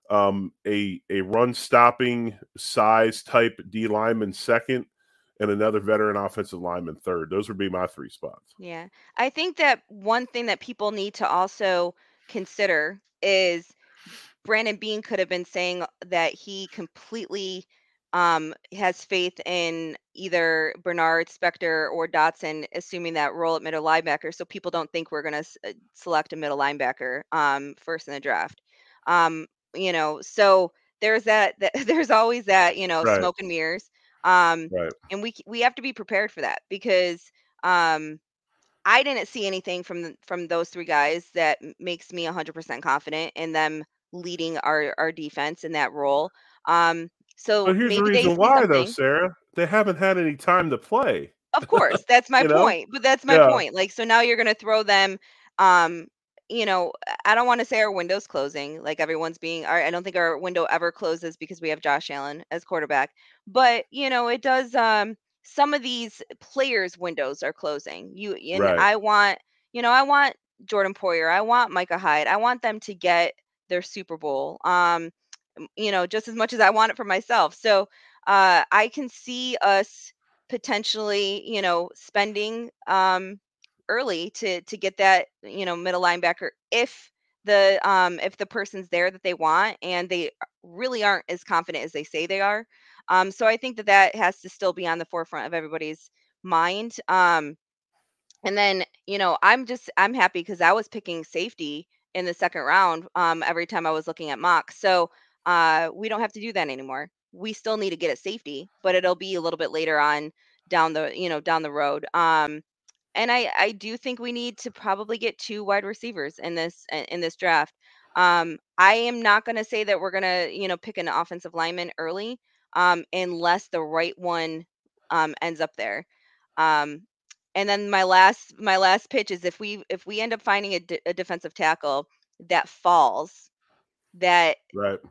a run stopping size type D lineman second, and another veteran offensive lineman third. Those would be my 3 spots. Yeah. I think that one thing that people need to also consider is Brandon Bean could have been saying that he completely has faith in either Bernard, Spector, or Dotson, assuming that role at middle linebacker. So people don't think we're going to select a middle linebacker first in the draft. Um, so there's that there's always that, Right, smoke and mirrors. Um, right. and we have to be prepared for that because um, I didn't see anything from those 3 guys that makes me 100% confident in them leading our defense in that role. So But here's the maybe they reason see why, though, something. Sarah. They haven't had any time to play. Of course, that's my You know? point. But that's my Yeah. point. Like, so now you're gonna throw them. Um, I don't want to say our window's closing. Like everyone's being. I don't think our window ever closes because we have Josh Allen as quarterback. But it does. Some of these players' windows are closing. And Right. I want Jordan Poyer. I want Micah Hyde. I want them to get their Super Bowl. Just as much as I want it for myself. So, I can see us potentially, spending early to get that, middle linebacker if the person's there that they want and they really aren't as confident as they say they are. So I think that has to still be on the forefront of everybody's mind. And then, I'm happy because I was picking safety in the second round every time I was looking at mock. So we don't have to do that anymore. We still need to get a safety, but it'll be a little bit later on down the road. And I do think we need to probably get 2 wide receivers in this draft. I am not going to say that we're going to, pick an offensive lineman early, unless the right one ends up there. Um, and then my last pitch is if we end up finding a defensive tackle that falls that Right.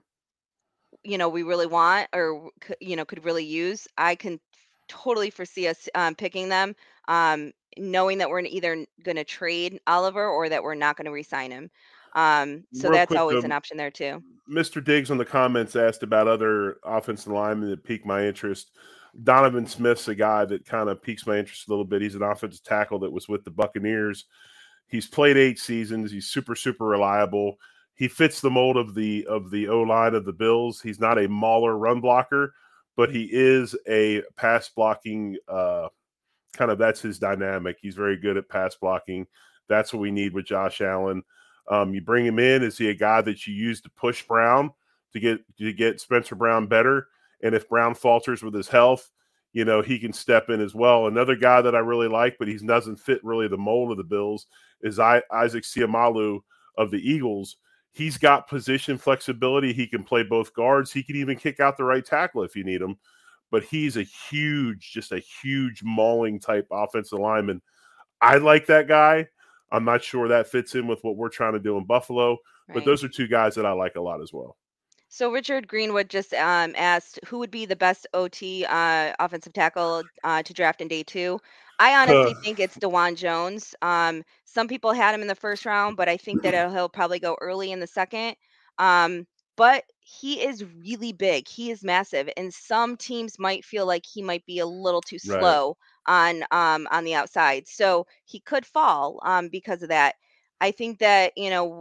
we really want or could really use, I can totally foresee us picking them, knowing that we're either going to trade Oliver or that we're not going to re-sign him. So Real that's quick, always an option there too. Mr. Diggs on the comments asked about other offensive linemen that piqued my interest. Donovan Smith's a guy that kind of piques my interest a little bit. He's an offensive tackle that was with the Buccaneers. He's played 8 seasons. He's super, super reliable. He fits the mold of the O-line of the Bills. He's not a mauler run blocker, but he is a pass blocking kind of, that's his dynamic. He's very good at pass blocking. That's what we need with Josh Allen. You bring him in. Is he a guy that you use to push Brown to get Spencer Brown better? And if Brown falters with his health, he can step in as well. Another guy that I really like, but he doesn't fit really the mold of the Bills, is Isaac Seumalo of the Eagles. He's got position flexibility. He can play both guards. He can even kick out the right tackle if you need him. But he's just a huge mauling type offensive lineman. I like that guy. I'm not sure that fits in with what we're trying to do in Buffalo, but Right. those are 2 guys that I like a lot as well. So Richard Greenwood just asked who would be the best OT offensive tackle to draft in day 2. I honestly think it's DeJuan Jones. Some people had him in the first round, but I think that he'll probably go early in the second. But he is really big. He is massive, and some teams might feel like he might be a little too Right. slow on the outside. So he could fall because of that. I think that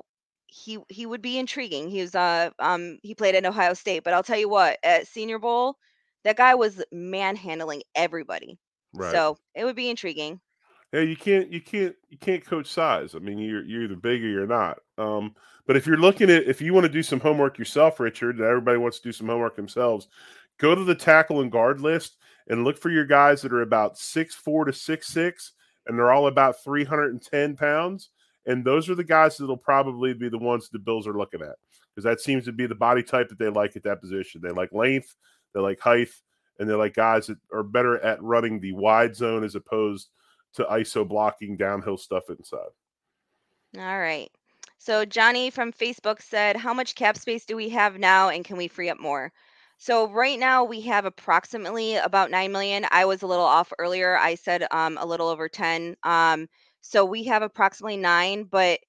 he would be intriguing. He played at Ohio State, but I'll tell you what, at Senior Bowl, that guy was manhandling everybody. Right. So it would be intriguing. Yeah, you can't coach size. I mean, you're either big or you're not. But if you want to do some homework yourself, Richard, and everybody wants to do some homework themselves, go to the tackle and guard list and look for your guys that are about 6'4" to 6'6", and they're all about 310 pounds. And those are the guys that'll probably be the ones the Bills are looking at, because that seems to be the body type that they like at that position. They like length, they like height, and they like guys that are better at running the wide zone as opposed to ISO blocking downhill stuff inside. All right. So Johnny from Facebook said, "How much cap space do we have now, and can we free up more?" So right now we have approximately about 9 million. I was a little off earlier. I said a little over 10. So we have approximately 9, but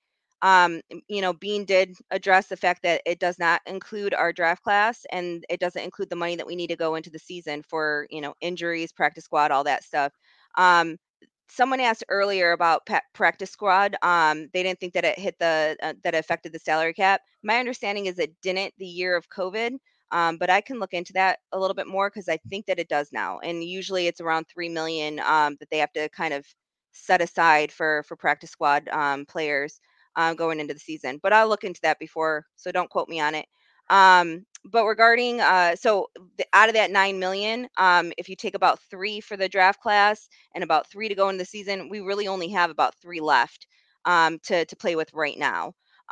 Bean did address the fact that it does not include our draft class and it doesn't include the money that we need to go into the season for, injuries, practice squad, all that stuff. Um, Someone asked earlier about practice squad. They didn't think that it hit that it affected the salary cap. My understanding is it didn't the year of COVID. But I can look into that a little bit more because I think that it does now. And usually it's around 3 million that they have to kind of set aside for practice squad players going into the season. But I'll look into that before, so don't quote me on it. But regarding out of that 9 million, if you take about 3 for the draft class and about 3 to go into the season, we really only have about 3 left to play with right now.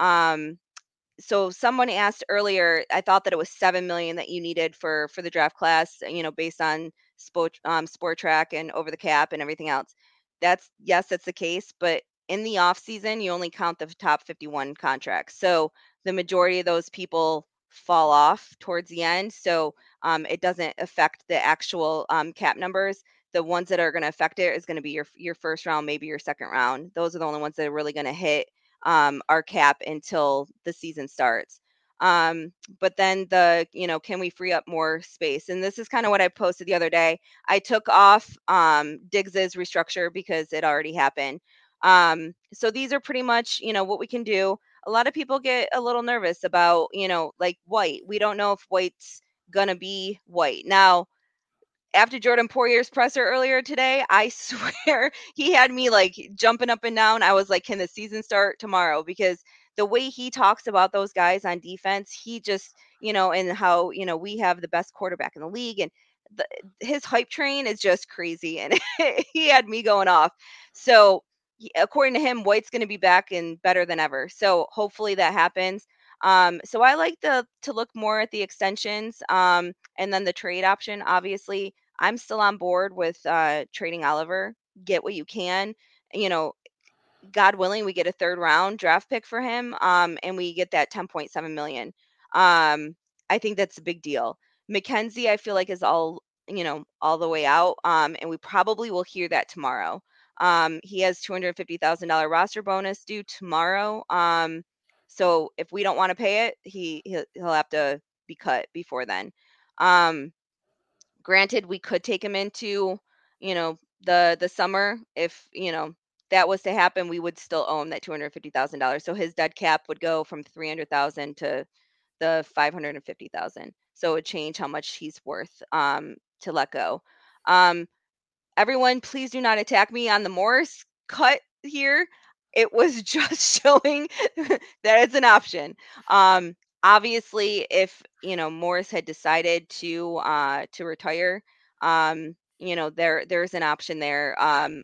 So someone asked earlier, I thought that it was 7 million that you needed for the draft class, based on sport track and over the cap and everything else. That's the case, but in the off season, you only count the top 51 contracts. So the majority of those people fall off towards the end. So it doesn't affect the actual cap numbers. The ones that are going to affect it is going to be your first round, maybe your second round. Those are the only ones that are really going to hit our cap until the season starts. But then can we free up more space? And this is kind of what I posted the other day. I took off Diggs's restructure because it already happened. So these are pretty much, what we can do. A lot of people get a little nervous about, like White. We don't know if White's gonna be White. Now, after Jordan Poyer's presser earlier today, I swear he had me like jumping up and down. I was like, can the season start tomorrow? Because the way he talks about those guys on defense, he just, and how, we have the best quarterback in the league. And the, his hype train is just crazy. And he had me going off. So, according to him, White's going to be back and better than ever. So hopefully that happens. So I like to look more at the extensions, and then the trade option. Obviously, I'm still on board with trading Oliver. Get what you can. You know, God willing, we get a third round draft pick for him, and we get that 10.7 million. I think that's a big deal. McKenzie, I feel like is all the way out, and we probably will hear that tomorrow. He has $250,000 roster bonus due tomorrow. So if we don't want to pay it, he'll have to be cut before then. Um, Granted, we could take him into, the summer. If, that was to happen, we would still owe him that $250,000. So his dead cap would go from 300,000 to the 550,000. So it would change how much he's worth to let go. Everyone, please do not attack me on the Morris cut here. It was just showing that it's an option. Obviously, if Morris had decided to retire, there's an option there.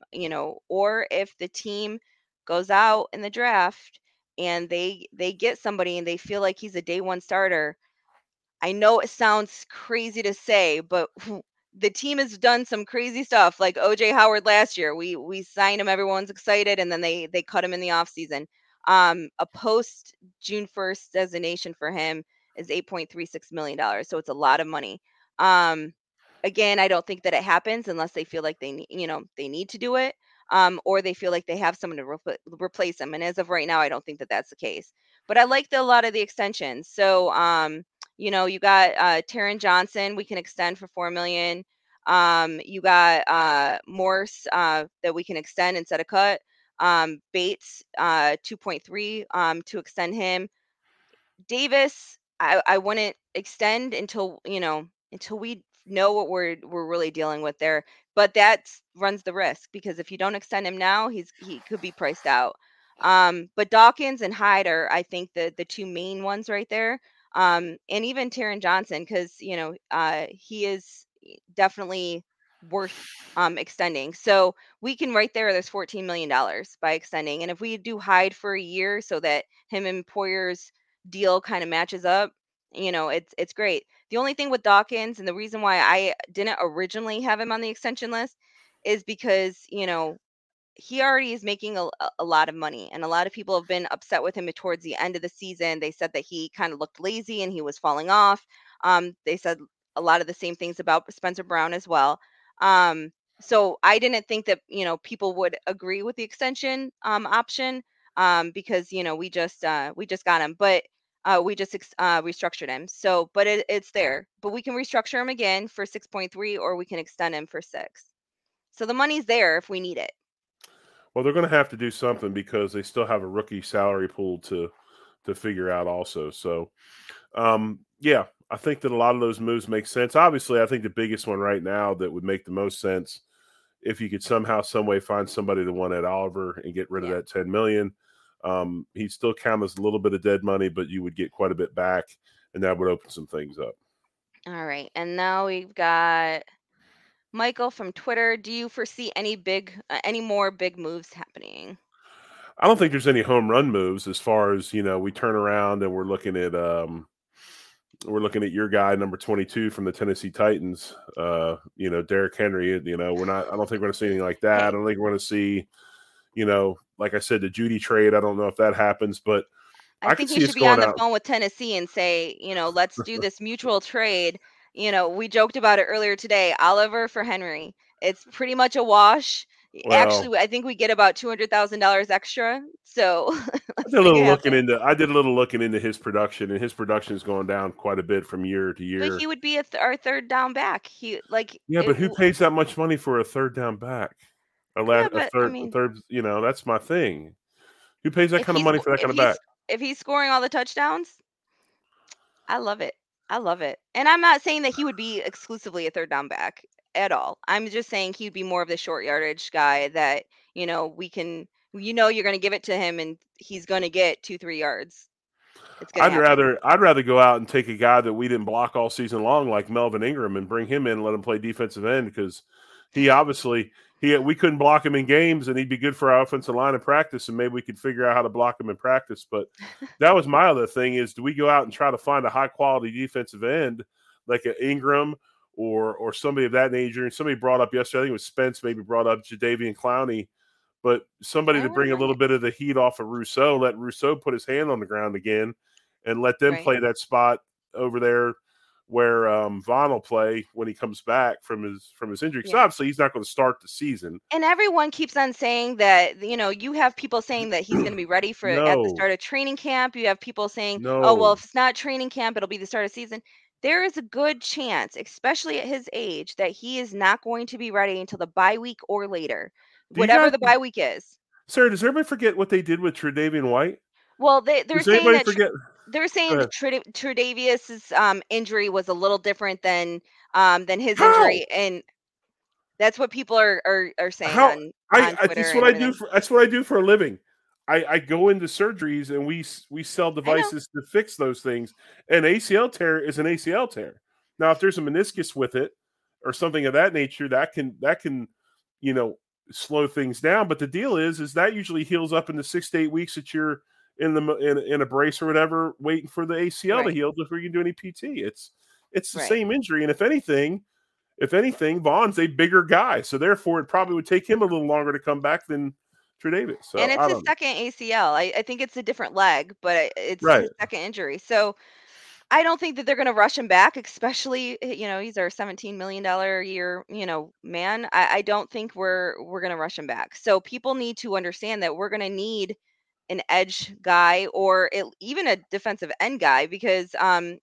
Or if the team goes out in the draft and they get somebody and they feel like he's a day one starter. I know it sounds crazy to say, but the team has done some crazy stuff like OJ Howard last year. We signed him, everyone's excited, and then they cut him in the offseason. A post June 1st designation for him is $8.36 million. So it's a lot of money. Again, I don't think that it happens unless they feel like they need to do it. Or they feel like they have someone to replace him. And as of right now, I don't think that that's the case. But I like a lot of the extensions. So, you got Taron Johnson, we can extend for $4 million. You got Morse that we can extend instead of cut. Bates 2.3 to extend him. Davis, I wouldn't extend until we know what we're really dealing with there. But that runs the risk because if you don't extend him now, he could be priced out. But Dawkins and Hyde are, I think, the two main ones right there. And even Taron Johnson, because he is definitely worth extending. So we can right there's $14 million by extending. And if we do Hyde for a year so that him and Poyer's deal kind of matches up, it's great. The only thing with Dawkins and the reason why I didn't originally have him on the extension list is because, he already is making a lot of money, and a lot of people have been upset with him towards the end of the season. They said that he kind of looked lazy and he was falling off. They said a lot of the same things about Spencer Brown as well. So I didn't think that, people would agree with the extension option because, we just got him, but we just restructured him. So, but it's there. But we can restructure him again for 6.3, or we can extend him for 6. So the money's there if we need it. Well, they're going to have to do something because they still have a rookie salary pool to figure out also. So, yeah, I think that a lot of those moves make sense. Obviously, I think the biggest one right now that would make the most sense if you could somehow, some way find somebody to want Ed Oliver and get rid of that $10 million. He'd still count as a little bit of dead money, but you would get quite a bit back, and that would open some things up. All right, and now we've got Michael from Twitter. Do you foresee any more big moves happening? I don't think there's any home run moves as far as, we turn around and we're looking at your guy, number 22 from the Tennessee Titans, Derrick Henry. I don't think we're going to see anything like that. I don't think we're going to see, like I said, the Judy trade. I don't know if that happens, but I think he should be on the phone with Tennessee and say, let's do this mutual trade. We joked about it earlier today. Oliver for Henry. It's pretty much a wash. Well, actually, I think we get about $200,000 extra. So I did a little looking into his production, and his production is going down quite a bit from year to year. But he would be our third down back. But who pays that much money for a third down back? Yeah, A but I third, a mean, third. That's my thing. Who pays that if kind of he's money for that if kind of back? he's if he's scoring all the touchdowns, I love it. I love it. And I'm not saying that he would be exclusively a third down back at all. I'm just saying he'd be more of the short yardage guy that, we can, you're going to give it to him and he's going to get 2, 3 yards. It's going to happen. I'd rather go out and take a guy that we didn't block all season long, like Melvin Ingram, and bring him in and let him play defensive end because he obviously we couldn't block him in games, and he'd be good for our offensive line in practice, and maybe we could figure out how to block him in practice. But that was my other thing: is do we go out and try to find a high quality defensive end like an Ingram or somebody of that nature? And somebody brought up yesterday, I think it was Spence, maybe brought up Jadeveon Clowney. But somebody I to wouldn't bring a mind little it. bit of the heat off of Rousseau, let Rousseau put his hand on the ground again, and let them Right. play that spot over there where Vaughn will play when he comes back from his injury. Because Yeah. obviously he's not going to start the season. And everyone keeps on saying that, you have people saying that he's going to be ready for at the No, start of training camp. You have people saying, oh, well, no. if it's not training camp, it'll be the start of season. There is a good chance, especially at his age, that he is not going to be ready until the bye week or later, Do you whatever guys, the bye week is. Sarah? Does everybody forget what they did with Tre'Davious White? Well, they're Does saying anybody that forget? they're Go saying ahead. that Tre'Davious' injury was a little different than his How? injury, and that's what people are saying How? on Twitter and everything. That's what I do for a living. I go into surgeries and we sell I know. devices to fix those things. An ACL tear is an ACL tear. Now, if there's a meniscus with it or something of that nature, that can you know slow things down. But the deal is that usually heals up in the 6 to 8 weeks that you're in a brace or whatever, waiting for the ACL to Right. heal before you can do any PT. It's the Right. same injury, and if anything, Vaughn's a bigger guy, so therefore it probably would take him a little longer to come back than Tre'Davious. And So it's I his don't know. second ACL. I think it's a different leg, but it's Right. his second injury. So I don't think that they're going to rush him back, especially, he's our $17 million a year, man. I don't think we're going to rush him back. So people need to understand that we're going to need an edge guy or even a defensive end guy because,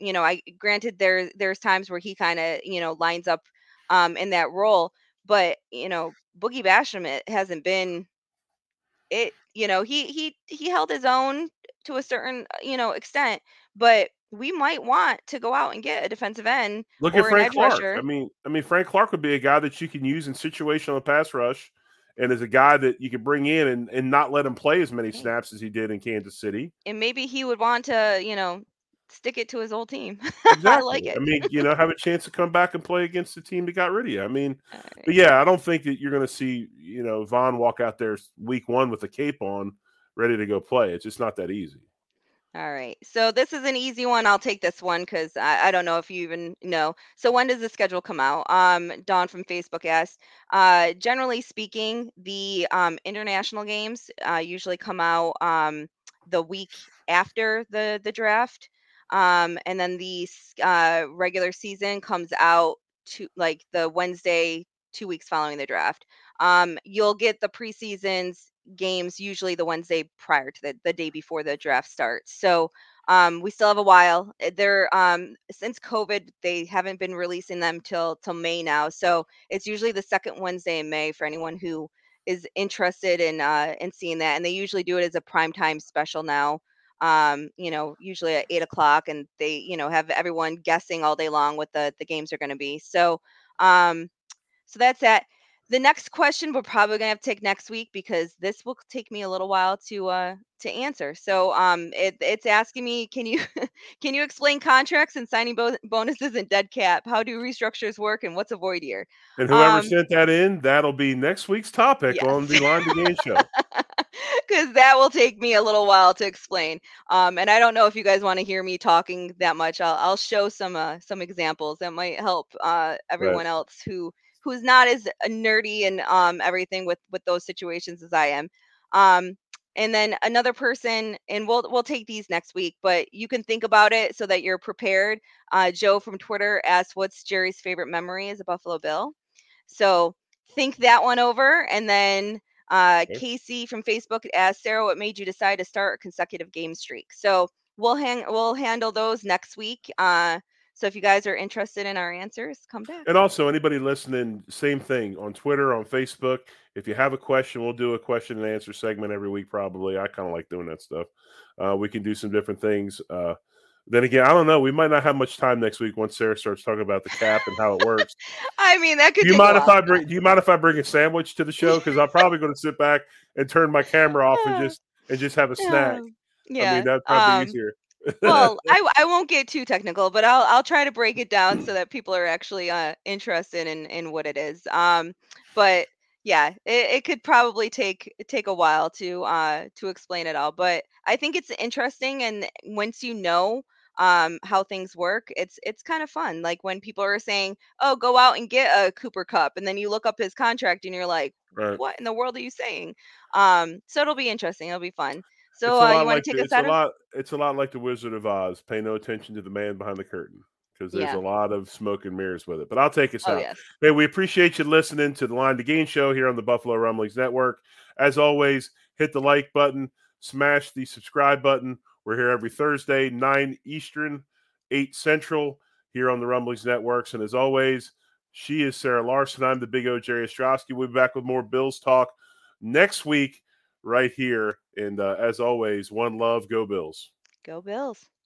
I granted there's times where he kind of, lines up in that role, but, Boogie Basham it hasn't been it he held his own to a certain extent, but we might want to go out and get a defensive end Look at or an Frank edge Clark. rusher. I mean, Frank Clark would be a guy that you can use in situational pass rush, and is a guy that you could bring in and not let him play as many Hey, snaps as he did in Kansas City. and maybe he would want to stick it to his old team. I Exactly. like I it. mean, have a chance to come back and play against the team that got rid of you. I mean, All but right. yeah, I don't think that you're going to see, Vaughn walk out there week one with a cape on, ready to go play. It's just not that easy. All right. So this is an easy one. I'll take this one because I don't know if you even know. So when does the schedule come out? Dawn from Facebook asked. Generally speaking, the international games usually come out the week after the draft, and then the regular season comes out to like the Wednesday 2 weeks following the draft. You'll get the preseasons games usually the Wednesday prior to the day before the draft starts. So we still have a while. They're since COVID, they haven't been releasing them till May now. So it's usually the second Wednesday in May for anyone who is interested in seeing that. And they usually do it as a primetime special now. Usually at 8 o'clock, and they have everyone guessing all day long what the games are going to be. Um, so that's that. The next question we're probably gonna have to take next week because this will take me a little while to answer. So it's asking me, can you can you explain contracts and signing bonuses and dead cap? How do restructures work and what's a void year? And whoever Um, sent that in, that'll be next week's topic yes. on the Line to Gain show. Because that will take me a little while to explain. And I don't know if you guys want to hear me talking that much. I'll show some examples that might help Right. everyone else who's not as nerdy and everything with those situations as I am. Um, and then another person, and we'll take these next week, but you can think about it so that you're prepared. Joe from Twitter asked, "What's Jerry's favorite memory as a Buffalo Bill?" So think that one over. And then Okay. Casey from Facebook asked, Sarah, what made you decide to start a consecutive game streak? So we'll handle those next week. So if you guys are interested in our answers, come back. And also, anybody listening, same thing on Twitter, on Facebook. If you have a question, we'll do a question and answer segment every week. Probably, I kind of like doing that stuff. We can do some different things. Then again, I don't know. We might not have much time next week once Sarah starts talking about the cap and how it works. I mean, that could Do you take a mind if while. I bring? Do you mind if I bring a sandwich to the show? Because I'm probably going to sit back and turn my camera off and just have a snack. Yeah. I mean, that'd probably be easier. Well, I won't get too technical, but I'll try to break it down so that people are actually interested in what it is. But yeah, it could probably take a while to explain it all. But I think it's interesting, and once you know how things work, it's kind of fun. Like when people are saying, "Oh, go out and get a Cooper Cup," and then you look up his contract and you're like, Right. "What in the world are you saying?" So it'll be interesting. It'll be fun. It's So a lot you want like to take us out of? it's a lot like the Wizard of Oz. Pay no attention to the man behind the curtain because there's Yeah. a lot of smoke and mirrors with it. But I'll take us Oh out. yes. Hey, we appreciate you listening to the Line to Gain show here on the Buffalo Rumblings Network. As always, hit the like button, smash the subscribe button. We're here every Thursday, 9 Eastern, 8 Central, here on the Rumblings Networks. And as always, she is Sarah Larson. I'm the Big O, Jerry Ostrowski. We'll be back with more Bills talk next week right here. And as always, one love, go Bills. Go Bills.